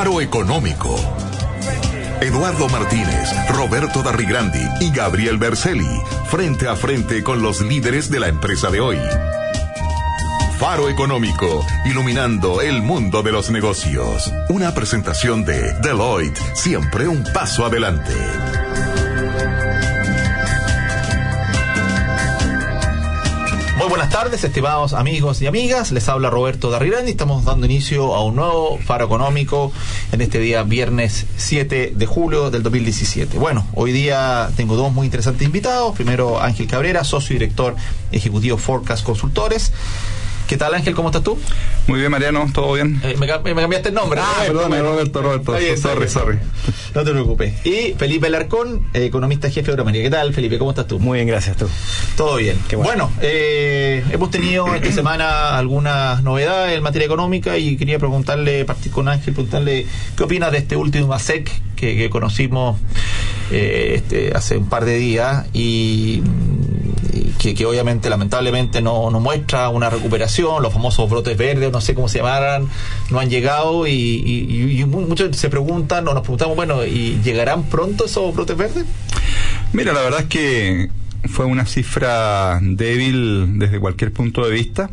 Faro Económico. Eduardo Martínez, Roberto Darrigrandi y Gabriel Berceli, frente a frente con los líderes de la empresa de hoy. Faro Económico, iluminando el mundo de los negocios. Una presentación de Deloitte, siempre un paso adelante. Muy buenas tardes, estimados amigos y amigas. Les habla Roberto Darrigrandi. Estamos dando inicio a un nuevo Faro Económico en este día viernes 7 de julio del 2017. Bueno, hoy día tengo dos muy interesantes invitados. Primero, Ángel Cabrera, socio y director ejecutivo Forecast Consultores. ¿Qué tal, Ángel? ¿Cómo estás tú? Muy bien, Mariano, ¿todo bien? Me cambiaste el nombre. Perdón, Roberto. Sorry. No te preocupes. Y Felipe Alarcón, economista jefe de Euroamérica. ¿Qué tal, Felipe? ¿Cómo estás tú? Muy bien, gracias, tú. Todo bien. Qué bueno. Hemos tenido esta semana algunas novedades en materia económica y quería partir con Ángel, preguntarle qué opina de este último ASEC que conocimos hace un par de días y que obviamente, lamentablemente, no muestra una recuperación. Los famosos brotes verdes, no sé cómo se llamarán, no han llegado y muchos se preguntan, o nos preguntamos, bueno, ¿y llegarán pronto esos brotes verdes? Mira, la verdad es que fue una cifra débil desde cualquier punto de vista.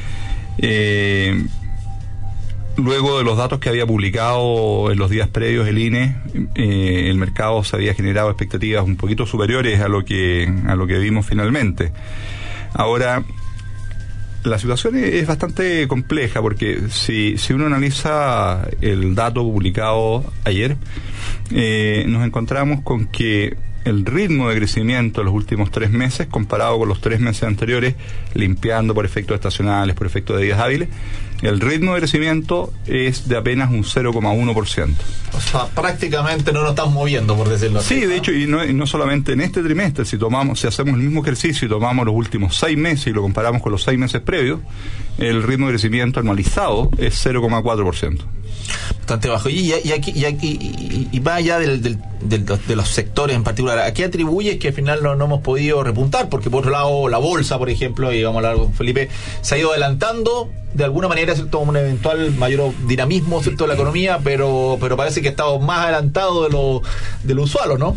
Luego de los datos que había publicado en los días previos el INE, el mercado se había generado expectativas un poquito superiores a lo que vimos finalmente. Ahora, la situación es bastante compleja porque si uno analiza el dato publicado ayer, nos encontramos con que el ritmo de crecimiento en los últimos 3 meses, comparado con los 3 meses anteriores, limpiando por efectos estacionales, por efectos de días hábiles, el ritmo de crecimiento es de apenas un 0,1%. O sea, prácticamente no nos estamos moviendo, por decirlo así. Sí, de hecho, y no solamente en este trimestre, si hacemos el mismo ejercicio y tomamos los últimos 6 meses y lo comparamos con los 6 meses previos, el ritmo de crecimiento anualizado es 0,4%. Bastante bajo. Y va allá de los sectores en particular, ¿a qué atribuyes que al final no hemos podido repuntar? Porque por otro lado, la bolsa, por ejemplo, y vamos a hablar con Felipe, se ha ido adelantando de alguna manera, ¿cierto?, un eventual mayor dinamismo, ¿cierto?, de la economía, pero parece que ha estado más adelantado de lo usual, ¿o no?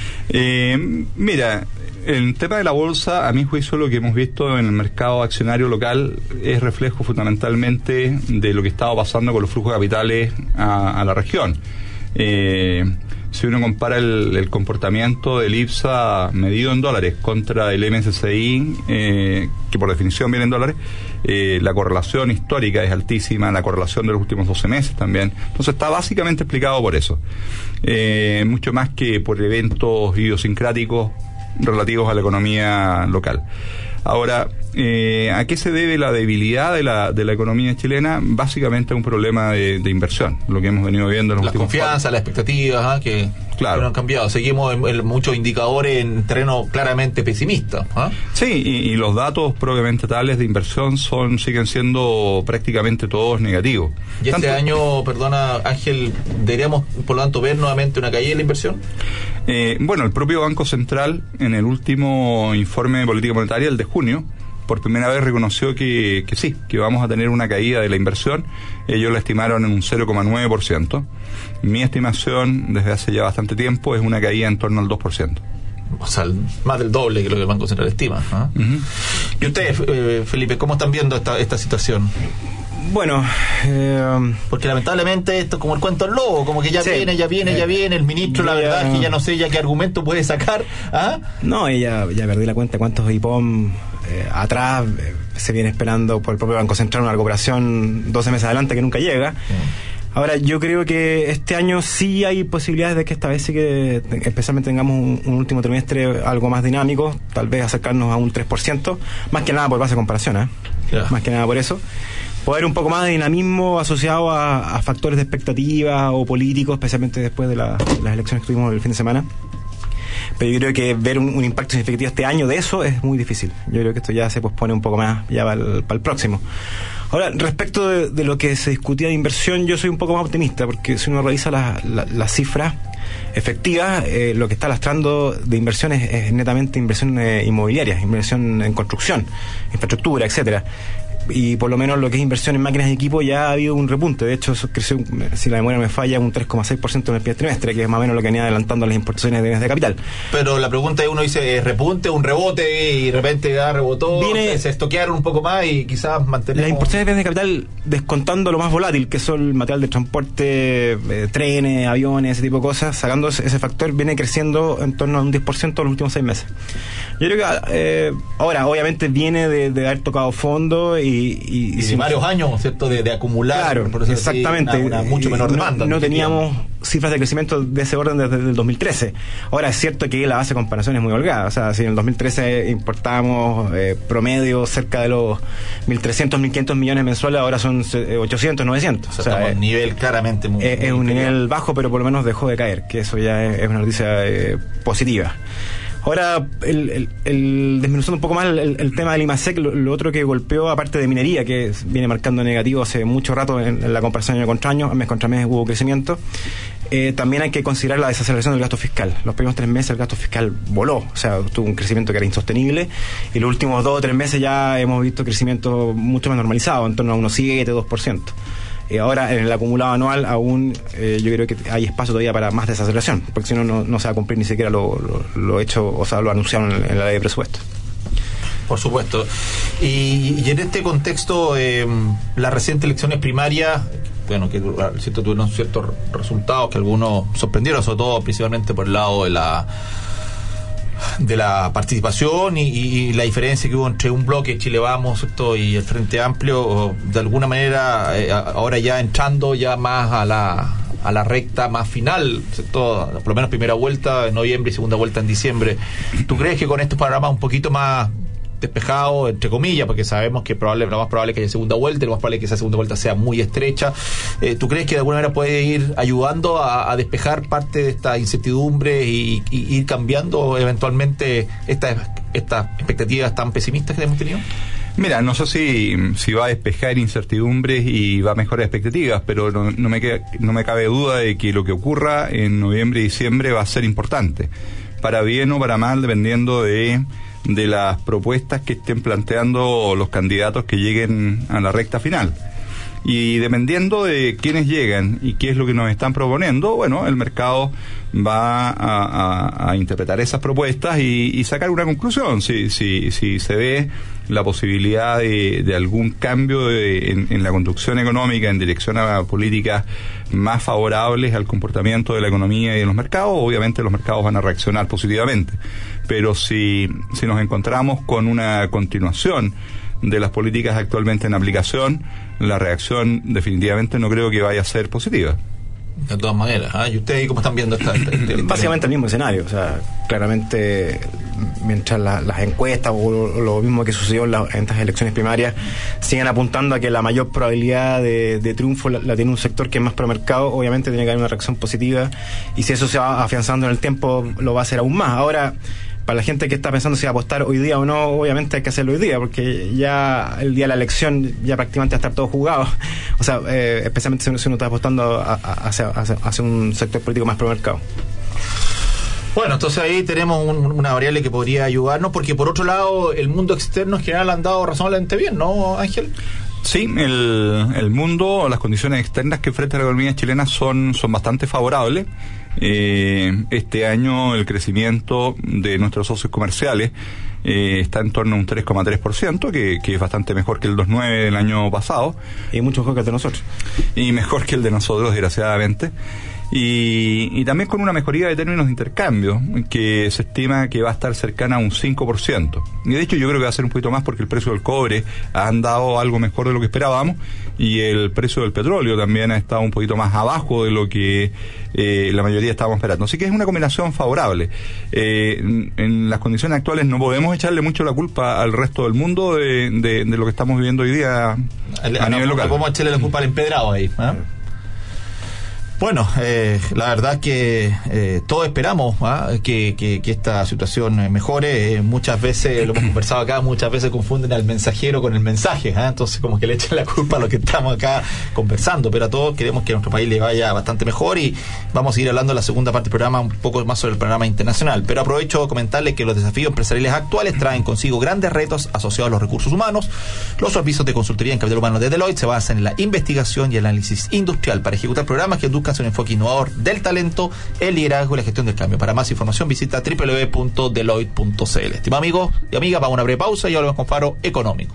Mira, el tema de la bolsa, a mi juicio, lo que hemos visto en el mercado accionario local es reflejo fundamentalmente de lo que estaba pasando con los flujos de capitales a la región. Si uno compara el comportamiento del IPSA medido en dólares contra el MSCI, que por definición viene en dólares, la correlación histórica es altísima, la correlación de los últimos 12 meses también. Entonces está básicamente explicado por eso. Mucho más que por eventos idiosincráticos relativos a la economía local. Ahora, ¿a qué se debe la debilidad de la economía chilena? Básicamente a un problema de inversión, lo que hemos venido viendo en los últimos confianza, 4. Las expectativas, que no han cambiado. Seguimos en muchos indicadores en terreno claramente pesimista. Sí, y los datos propiamente tales de inversión siguen siendo prácticamente todos negativos. ¿Y este año, perdona Ángel, deberíamos por lo tanto ver nuevamente una caída en la inversión? Bueno, el propio Banco Central, en el último informe de política monetaria, el de junio, por primera vez reconoció que sí, que vamos a tener una caída de la inversión. Ellos la estimaron en un 0,9%. Mi estimación, desde hace ya bastante tiempo, es una caída en torno al 2%. O sea, más del doble que lo que el Banco Central estima. Uh-huh. ¿Y ustedes, Felipe, cómo están viendo esta situación? Bueno, porque lamentablemente esto es como el cuento del lobo, como que ya viene, el ministro, la verdad es que ya no sé ya qué argumento puede sacar. No, ya perdí la cuenta cuántos IPOM atrás se viene esperando por el propio Banco Central una recuperación 12 meses adelante que nunca llega. Ahora, yo creo que este año sí hay posibilidades de que esta vez sí que especialmente tengamos un último trimestre algo más dinámico, tal vez acercarnos a un 3%, más que nada por base de comparación, más que nada por eso. Puede haber un poco más de dinamismo asociado a factores de expectativa o políticos, especialmente después de las elecciones que tuvimos el fin de semana. Pero yo creo que ver un impacto significativo este año de eso es muy difícil. Yo creo que esto ya se pospone un poco más ya para el próximo. Ahora, respecto de lo que se discutía de inversión, yo soy un poco más optimista, porque si uno revisa las cifras efectivas, lo que está lastrando de inversiones es netamente inversión inmobiliaria, inversión en construcción, infraestructura, etcétera. y por lo menos lo que es inversión en máquinas y equipo ya ha habido un repunte. De hecho, eso creció, si la memoria me falla, un 3,6% en el primer trimestre, que es más o menos lo que venía adelantando las importaciones de bienes de capital. Pero la pregunta es, uno dice, repunte, un rebote, y de repente ya rebotó, se estoquearon un poco más y quizás mantenemos... Las importaciones de bienes de capital, descontando lo más volátil, que son el material de transporte, trenes, aviones, ese tipo de cosas, sacando ese factor, viene creciendo en torno a un 10% en los últimos 6 meses. Yo creo que ahora, obviamente, viene de haber tocado fondo y de varios años, ¿cierto? De acumular. Claro, exactamente. Una mucho menor demanda. No teníamos cifras de crecimiento de ese orden desde el 2013. Ahora, es cierto que la base de comparación es muy holgada. O sea, si en el 2013 importábamos promedio cerca de los 1.300, 1.500 millones mensuales, ahora son 800, 900. O sea, estamos a un nivel claramente muy... Es un nivel bajo, pero por lo menos dejó de caer, que eso ya es una noticia positiva. Ahora, desmenuzando un poco más el tema del IMASEC, lo otro que golpeó, aparte de minería, que viene marcando negativo hace mucho rato en la comparación año contra año, mes contra mes hubo crecimiento, también hay que considerar la desaceleración del gasto fiscal. Los primeros 3 meses el gasto fiscal voló, o sea, tuvo un crecimiento que era insostenible, y los últimos 2 o 3 meses ya hemos visto crecimiento mucho más normalizado, en torno a unos 7, 2%. Ahora, en el acumulado anual, aún yo creo que hay espacio todavía para más desaceleración, porque si no, no se va a cumplir ni siquiera lo hecho, o sea, lo anunciaron en la ley de presupuesto. Por supuesto. Y en este contexto, las recientes elecciones primarias, bueno, que tuvieron ciertos resultados que algunos sorprendieron, sobre todo principalmente por el lado de la participación y la diferencia que hubo entre un bloque Chile Vamos, ¿cierto? Y el Frente Amplio, de alguna manera ahora ya entrando ya más a la recta más final, ¿cierto? Por lo menos primera vuelta en noviembre y segunda vuelta en diciembre. ¿Tú crees que con estos panoramas un poquito más despejado, entre comillas, porque sabemos que lo más probable es que haya segunda vuelta, y lo más probable es que esa segunda vuelta sea muy estrecha? ¿Tú crees que de alguna manera puede ir ayudando a despejar parte de esta incertidumbre y ir cambiando eventualmente estas expectativas tan pesimistas que hemos tenido? Mira, no sé si va a despejar incertidumbres y va a mejorar expectativas, pero no me cabe duda de que lo que ocurra en noviembre y diciembre va a ser importante, para bien o para mal, dependiendo de las propuestas que estén planteando los candidatos que lleguen a la recta final. Y dependiendo de quiénes llegan y qué es lo que nos están proponiendo, bueno, el mercado va a interpretar esas propuestas y sacar una conclusión. Si se ve la posibilidad de algún cambio en la conducción económica en dirección a políticas más favorables al comportamiento de la economía y de los mercados, obviamente los mercados van a reaccionar positivamente. Pero si nos encontramos con una continuación de las políticas actualmente en aplicación, la reacción definitivamente no creo que vaya a ser positiva. De todas maneras, ¿y ustedes cómo están viendo básicamente el mismo escenario? O sea, claramente, mientras las encuestas o lo mismo que sucedió en estas elecciones primarias siguen apuntando a que la mayor probabilidad de triunfo la tiene un sector que es más promercado, obviamente tiene que haber una reacción positiva, y si eso se va afianzando en el tiempo, lo va a hacer aún más. Ahora, para la gente que está pensando si va a apostar hoy día o no, obviamente hay que hacerlo hoy día, porque ya el día de la elección ya prácticamente va a estar todo jugado. O sea, especialmente si uno está apostando hacia un sector político más promercado. Bueno, entonces ahí tenemos una variable que podría ayudarnos, porque por otro lado el mundo externo en general han dado razonablemente bien, ¿no, Ángel? Sí, el mundo, las condiciones externas que enfrenta la economía chilena son bastante favorables. Este año el crecimiento de nuestros socios comerciales está en torno a un 3,3%, que es bastante mejor que el 2,9% del año pasado. Y mucho mejor que el de nosotros. Y mejor que el de nosotros, desgraciadamente. Y también con una mejoría de términos de intercambio, que se estima que va a estar cercana a un 5%. Y de hecho yo creo que va a ser un poquito más, porque el precio del cobre ha andado algo mejor de lo que esperábamos, y el precio del petróleo también ha estado un poquito más abajo de lo que la mayoría estábamos esperando. Así que es una combinación favorable. En las condiciones actuales no podemos echarle mucho la culpa al resto del mundo de lo que estamos viviendo hoy día a nivel local. No podemos echarle la culpa al empedrado ahí, ¿eh? Bueno, la verdad que todos esperamos que esta situación mejore. Muchas veces, lo hemos conversado acá, muchas veces confunden al mensajero con el mensaje, entonces como que le echan la culpa a los que estamos acá conversando, pero a todos queremos que a nuestro país le vaya bastante mejor, y vamos a seguir hablando en la segunda parte del programa un poco más sobre el panorama internacional. Pero aprovecho de comentarles que los desafíos empresariales actuales traen consigo grandes retos asociados a los recursos humanos. Los servicios de consultoría en capital humano de Deloitte se basan en la investigación y el análisis industrial para ejecutar programas que induzcan un enfoque innovador del talento, el liderazgo y la gestión del cambio. Para más información visita www.deloitte.cl. Estimados amigos y amigas, vamos a una breve pausa y volvemos con Faro Económico.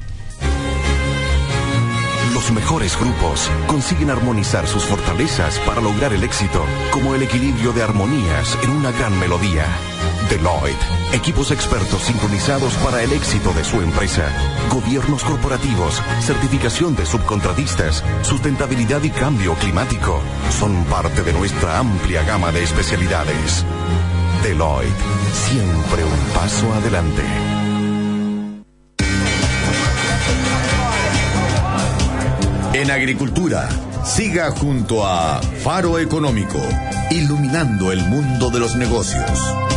Los mejores grupos consiguen armonizar sus fortalezas para lograr el éxito, como el equilibrio de armonías en una gran melodía. Deloitte, equipos expertos sincronizados para el éxito de su empresa. Gobiernos corporativos, certificación de subcontratistas, sustentabilidad y cambio climático son parte de nuestra amplia gama de especialidades. Deloitte, siempre un paso adelante. En agricultura, siga junto a Faro Económico, iluminando el mundo de los negocios.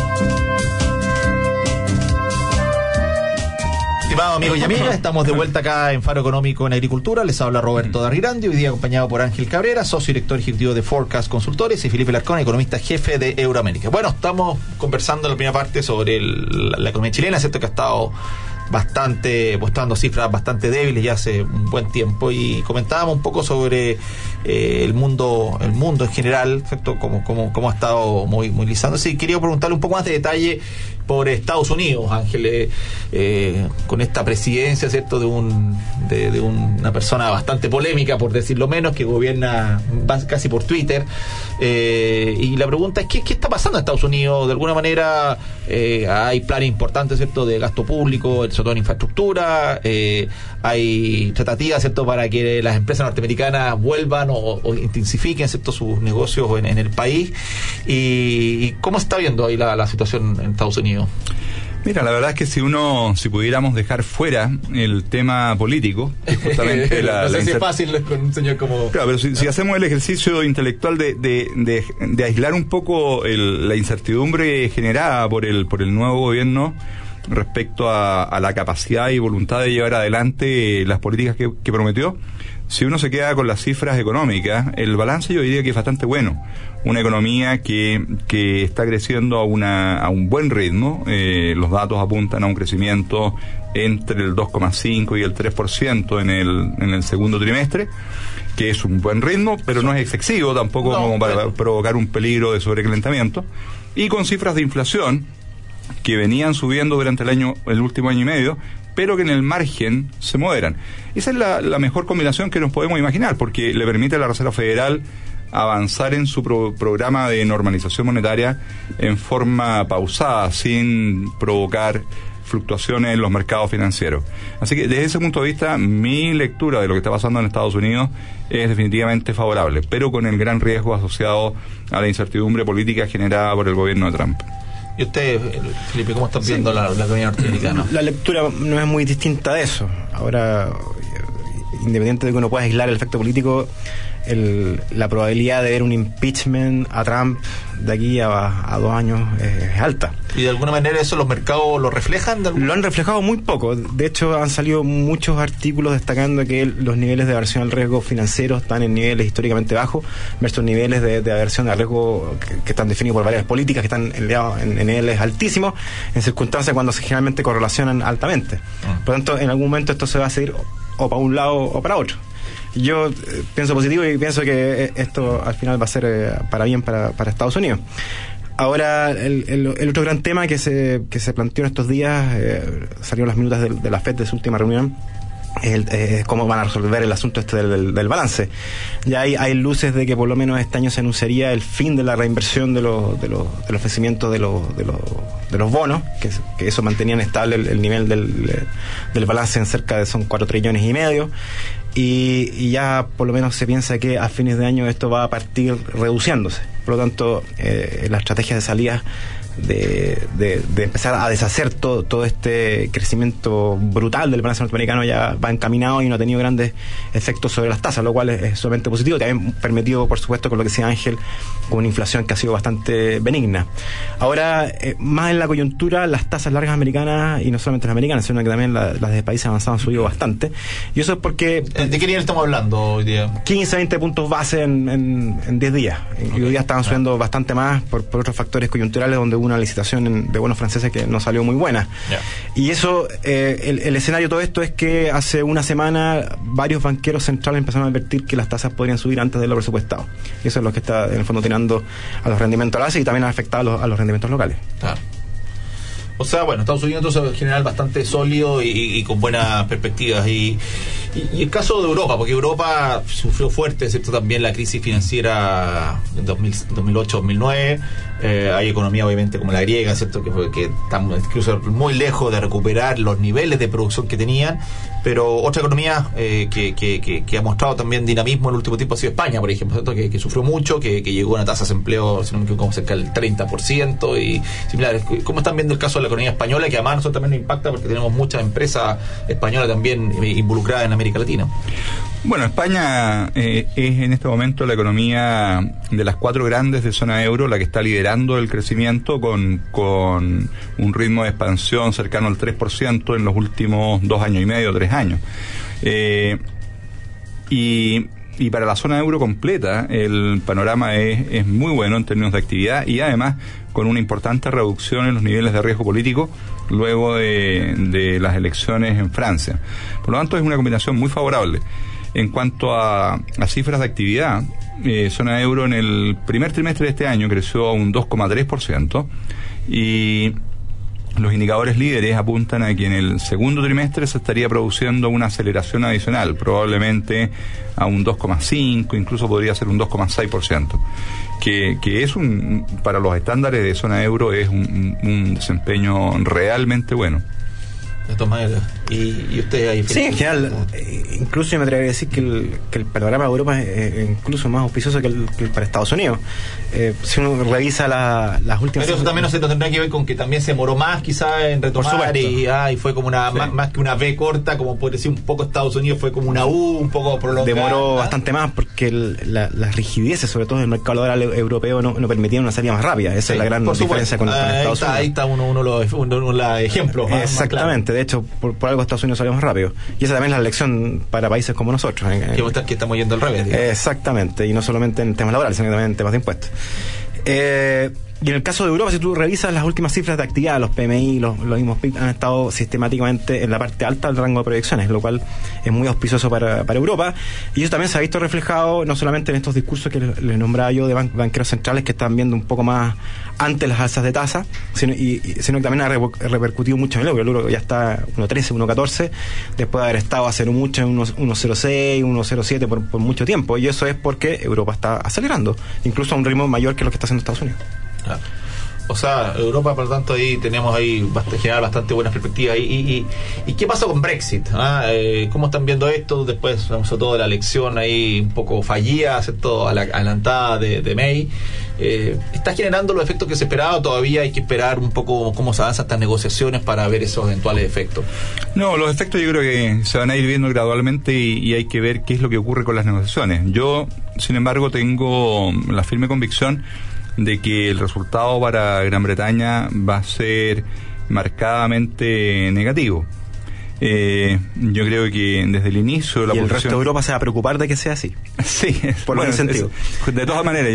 Estimados amigos y amigas, estamos de vuelta acá en Faro Económico en Agricultura. Les habla Roberto Darrigrandi, hoy día acompañado por Ángel Cabrera, socio director ejecutivo de Forecast Consultores, y Felipe Larcón, economista jefe de Euroamérica. Bueno, estamos conversando en la primera parte sobre la economía chilena, ¿cierto? Que ha estado mostrando cifras bastante débiles ya hace un buen tiempo, y comentábamos un poco sobre el mundo en general, ¿cierto? Cómo ha estado movilizándose, y quería preguntarle un poco más de detalle por Estados Unidos, Ángel, con esta presidencia, ¿cierto? de una persona bastante polémica, por decirlo menos, que gobierna casi por Twitter, y la pregunta es ¿qué está pasando en Estados Unidos? De alguna manera hay planes importantes, ¿cierto?, de gasto público, sobre todo en infraestructura, hay tratativas, ¿cierto?, para que las empresas norteamericanas vuelvan o intensifiquen, ¿cierto?, sus negocios en el país, y ¿cómo se está viendo ahí la situación en Estados Unidos? Mira, la verdad es que si pudiéramos dejar fuera el tema político, que justamente no sé si es fácil con un señor como... Claro, pero si hacemos el ejercicio intelectual de aislar un poco la incertidumbre generada por el nuevo gobierno respecto a la capacidad y voluntad de llevar adelante las políticas que prometió, si uno se queda con las cifras económicas, el balance yo diría que es bastante bueno. Una economía que está creciendo a un buen ritmo. Los datos apuntan a un crecimiento entre el 2,5 y el 3% en el segundo trimestre, que es un buen ritmo, pero no es excesivo tampoco como para provocar un peligro de sobrecalentamiento. Y con cifras de inflación que venían subiendo durante el último año y medio, pero que en el margen se moderan. Esa es la mejor combinación que nos podemos imaginar, porque le permite a la Reserva Federal avanzar en su programa de normalización monetaria en forma pausada, sin provocar fluctuaciones en los mercados financieros. Así que desde ese punto de vista, mi lectura de lo que está pasando en Estados Unidos es definitivamente favorable, pero con el gran riesgo asociado a la incertidumbre política generada por el gobierno de Trump. ¿Y usted, Felipe, cómo están viendo la economía norteamericana? La lectura no es muy distinta de eso. Ahora, independiente de que uno pueda aislar el efecto político, la probabilidad de ver un impeachment a Trump de aquí a 2 años es alta. ¿Y de alguna manera eso los mercados lo reflejan? Lo han reflejado muy poco. De hecho, han salido muchos artículos destacando que los niveles de aversión al riesgo financiero están en niveles históricamente bajos versus niveles de aversión al riesgo que están definidos por varias políticas que están elevados en niveles altísimos, en circunstancias cuando se generalmente correlacionan altamente. Por lo tanto, en algún momento esto se va a seguir o para un lado o para otro. Yo pienso positivo y pienso que esto al final va a ser para bien para Estados Unidos. Ahora, el otro gran tema que se planteó en estos días, salieron las minutas de la FED de su última reunión, es cómo van a resolver el asunto del balance. Ya hay luces de que por lo menos este año se anunciaría el fin de la reinversión del ofrecimiento de los bonos, que eso mantenían estable el nivel del balance en cerca de 4,5 trillones. Y ya por lo menos se piensa que a fines de año esto va a partir reduciéndose. Por lo tanto, la estrategia de salida empezar a deshacer todo este crecimiento brutal del balance norteamericano ya va encaminado y no ha tenido grandes efectos sobre las tasas, lo cual es sumamente positivo. También permitido, por supuesto, con lo que decía Ángel, con una inflación que ha sido bastante benigna. Ahora, más en la coyuntura, las tasas largas americanas, y no solamente las americanas, sino que también las de países avanzados han subido bastante. Y eso es porque... ¿De qué nivel estamos hablando hoy día? 15, 20 puntos base en 10 días. Y hoy día estaban subiendo bastante más por otros factores coyunturales, donde hubo una licitación de bonos franceses que no salió muy buena. Y eso, el escenario de todo esto es que hace una semana varios banqueros centrales empezaron a advertir que las tasas podrían subir antes de lo presupuestado. Y eso es lo que está, en el fondo, tirando a los rendimientos base y también ha afectado a los rendimientos locales. Claro. O sea, bueno, Estados Unidos entonces en general bastante sólido y con buenas perspectivas. Y el caso de Europa, porque Europa sufrió fuerte, ¿cierto? También la crisis financiera en 2008-2009. Hay economía obviamente como la griega, ¿cierto? Que están incluso muy lejos de recuperar los niveles de producción que tenían. Pero otra economía que ha mostrado también dinamismo en el último tiempo ha sido España, por ejemplo, ¿cierto? Que sufrió mucho, que llegó a una tasa de empleo, si no me equivoco, como cerca del 30% y similares. ¿Cómo están viendo el caso de la economía española, que además a nosotros también nos impacta porque tenemos muchas empresas españolas también involucradas en América Latina? Bueno, España es en este momento la economía de las 4 grandes de zona euro la que está liderando el crecimiento con un ritmo de expansión cercano al 3% en los últimos 2 años y medio, 3 años. Y para la zona euro completa el panorama es muy bueno en términos de actividad y además con una importante reducción en los niveles de riesgo político luego de las elecciones en Francia. Por lo tanto, es una combinación muy favorable. En cuanto a cifras de actividad, zona euro en el primer trimestre de este año creció a un 2,3% y los indicadores líderes apuntan a que en el segundo trimestre se estaría produciendo una aceleración adicional, probablemente a un 2,5%, incluso podría ser un 2,6%, que es para los estándares de zona euro es un desempeño realmente bueno. De todas maneras. ¿Y usted ahí? Sí, en general, incluso yo me atrevería a decir que el panorama de Europa es incluso más auspicioso que el para Estados Unidos. Si uno revisa las últimas... Pero eso también no tendrá que ver con que también se demoró más quizás en retomar y fue como una más que una V corta, como puede decir un poco Estados Unidos, fue como una U un poco prolongada. Demoró bastante más porque las rigideces, sobre todo del mercado laboral europeo, no permitían una salida más rápida. Esa es la gran diferencia con Estados Unidos. Ahí está uno los ejemplos. Exactamente. De hecho, por algo Estados Unidos salió más rápido. Y esa también es la lección para países como nosotros. Que estamos yendo al revés. Digamos. Exactamente. Y no solamente en temas laborales, sino también en temas de impuestos. Y en el caso de Europa, si tú revisas las últimas cifras de actividad, los PMI, los mismos PIB han estado sistemáticamente en la parte alta del rango de proyecciones, lo cual es muy auspicioso para Europa. Y eso también se ha visto reflejado no solamente en estos discursos que les nombraba yo de banqueros centrales que están viendo un poco más antes las alzas de tasa, sino que también ha repercutido mucho en el euro. El euro ya está 1.13, 1.14, después de haber estado hace no mucho en 1.06, 1.07 por mucho tiempo. Y eso es porque Europa está acelerando, incluso a un ritmo mayor que lo que está haciendo Estados Unidos. Claro. O sea, Europa, por lo tanto, ahí tenemos generar bastante buenas perspectivas. ¿Y qué pasó con Brexit? ¿Cómo están viendo esto? Después, sobre todo, de la elección ahí un poco fallida, ¿cierto? Adelantada de May. ¿Está generando los efectos que se esperaba? ¿Todavía hay que esperar un poco cómo se avanzan estas negociaciones para ver esos eventuales efectos? No, los efectos yo creo que se van a ir viendo gradualmente y hay que ver qué es lo que ocurre con las negociaciones. Yo, sin embargo, tengo la firme convicción de que el resultado para Gran Bretaña va a ser marcadamente negativo. Yo creo que desde el inicio y el resto de Europa se va a preocupar de que sea así. Sí, por buen sentido. De todas maneras,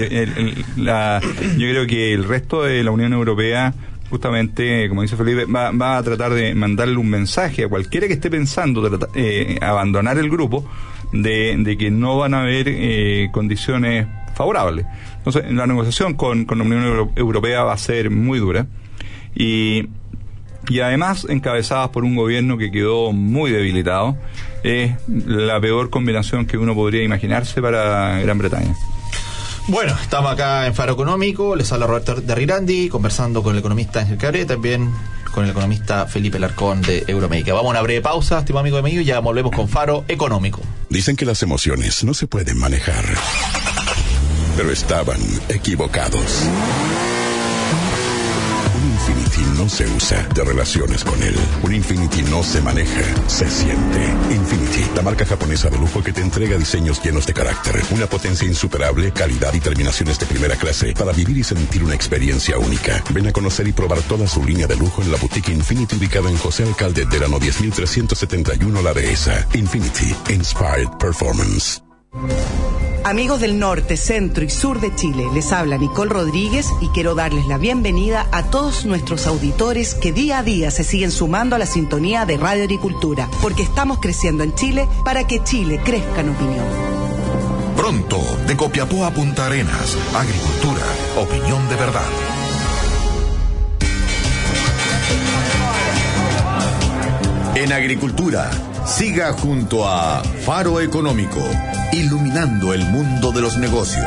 yo creo que el resto de la Unión Europea, justamente, como dice Felipe, va a tratar de mandarle un mensaje a cualquiera que esté pensando abandonar el grupo de que no van a haber condiciones favorables. Entonces, la negociación con la Unión Europea va a ser muy dura y además encabezadas por un gobierno que quedó muy debilitado. Es la peor combinación que uno podría imaginarse para Gran Bretaña. Bueno, estamos acá en Faro Económico, les habla Roberto de Rirandi, conversando con el economista Ángel Cabré, también con el economista Felipe Larcón de Euromédica. Vamos a una breve pausa, estimado amigo de mío, y ya volvemos con Faro Económico. Dicen que las emociones no se pueden manejar, pero estaban equivocados. Infinity no se usa, de relaciones con él. Un Infinity no se maneja, se siente. Infinity, la marca japonesa de lujo que te entrega diseños llenos de carácter, una potencia insuperable, calidad y terminaciones de primera clase para vivir y sentir una experiencia única. Ven a conocer y probar toda su línea de lujo en la boutique Infinity ubicada en José Alcalde Delano 10371 La Dehesa. Infinity, Inspired Performance. Amigos del norte, centro y sur de Chile, les habla Nicole Rodríguez y quiero darles la bienvenida a todos nuestros auditores que día a día se siguen sumando a la sintonía de Radio Agricultura, porque estamos creciendo en Chile para que Chile crezca en opinión. Pronto, de Copiapó a Punta Arenas, Agricultura, opinión de verdad. En Agricultura, siga junto a Faro Económico, iluminando el mundo de los negocios.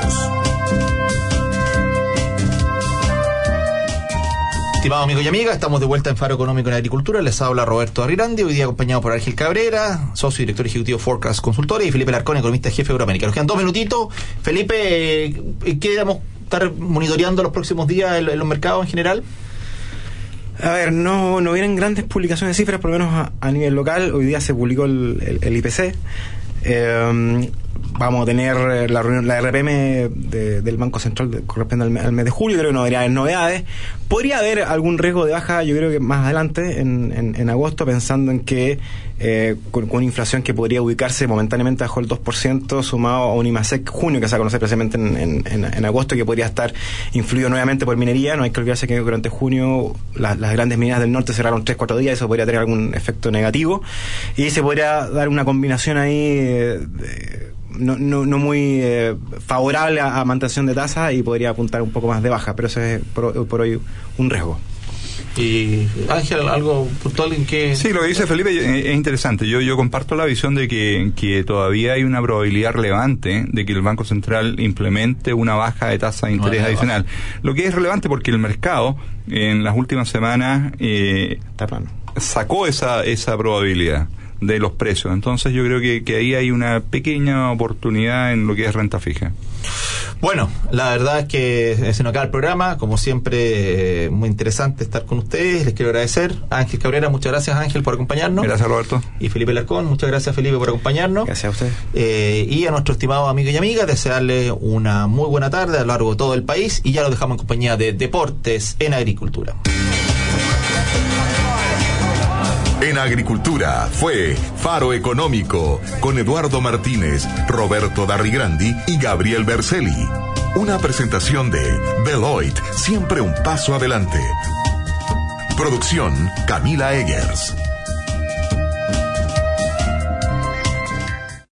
Estimados amigos y amigas, estamos de vuelta en Faro Económico en Agricultura. Les habla Roberto Arrirandi, hoy día acompañado por Ángel Cabrera, socio y director ejecutivo Forecast Consultores, y Felipe Larcón, economista jefe de Euroamérica. Nos quedan 2 minutitos. Felipe, ¿qué debemos estar monitoreando los próximos días en los mercados en general? A ver, no vienen grandes publicaciones de cifras, por lo menos a nivel local. Hoy día se publicó el IPC. Vamos a tener la reunión, la RPM del Banco Central corresponde al mes de julio. Creo que no debería haber novedades. Podría haber algún riesgo de baja, yo creo que más adelante, en agosto, pensando en que con una inflación que podría ubicarse momentáneamente bajo el 2%, sumado a un IMASEC junio que se va a conocer precisamente en agosto, que podría estar influido nuevamente por minería. No hay que olvidarse que durante junio las grandes mineras del norte cerraron 3-4 días, eso podría tener algún efecto negativo, y se podría dar una combinación ahí no muy favorable a mantención de tasas, y podría apuntar un poco más de baja, pero eso es por hoy un riesgo. Y Ángel, algo puntual en que... Sí, lo que dice Felipe es interesante. Yo comparto la visión de que todavía hay una probabilidad relevante de que el Banco Central implemente una baja de tasa de interés adicional. Lo que es relevante porque el mercado en las últimas semanas sacó esa probabilidad de los precios. Entonces yo creo que ahí hay una pequeña oportunidad en lo que es renta fija. Bueno, la verdad es que se nos acaba el programa. Como siempre, muy interesante estar con ustedes. Les quiero agradecer a Ángel Cabrera. Muchas gracias, Ángel, por acompañarnos. Gracias, Roberto. Y Felipe Larcón. Muchas gracias, Felipe, por acompañarnos. Gracias a usted. Y a nuestros estimados amigos y amigas, desearles una muy buena tarde a lo largo de todo el país. Y ya lo dejamos en compañía de Deportes en Agricultura. En Agricultura fue Faro Económico con Eduardo Martínez, Roberto Darrigrandi y Gabriel Berceli. Una presentación de Deloitte, siempre un paso adelante. Producción Camila Eggers.